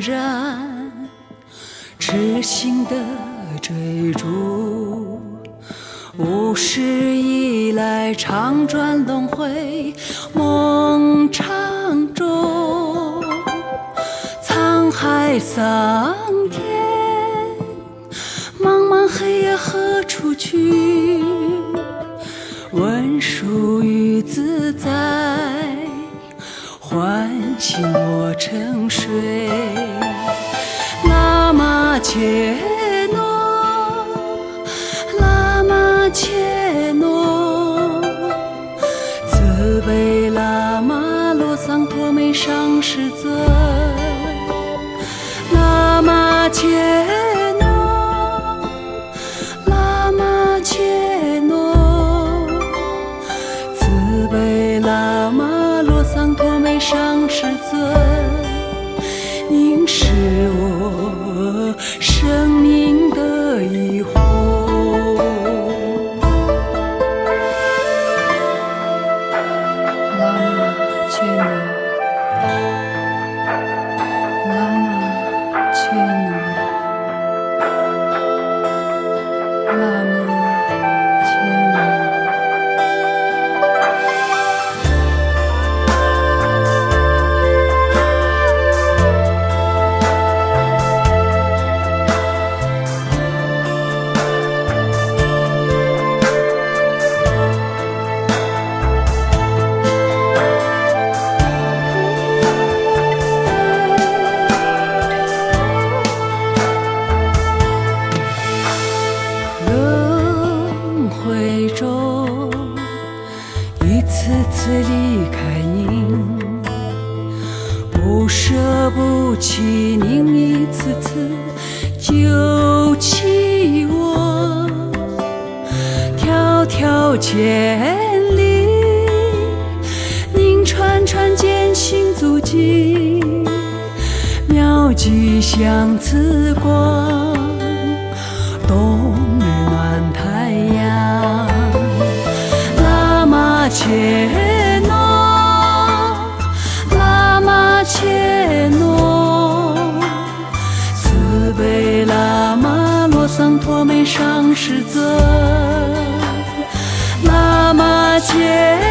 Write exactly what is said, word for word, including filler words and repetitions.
然，痴心的追逐，五世以来常转轮回梦场中，沧海桑田，茫茫黑夜何处去？问殊与自在，唤醒我沉睡。喇嘛切诺，喇嘛切诺，慈悲喇嘛罗桑托美上师尊。喇嘛切诺，喇嘛切诺，慈悲喇嘛罗桑托美上师尊，您是我生命的疑惑。喇嘛切诺，喇嘛切诺，喇嘛切诺。轮回中，一次次离开您，不舍不弃您，一次次救起我。迢迢千里，您串串艰辛足迹，妙计相似光，冬日暖太阳。喇嘛切诺，喇嘛切诺，慈悲喇嘛罗桑托美上师尊。喇嘛切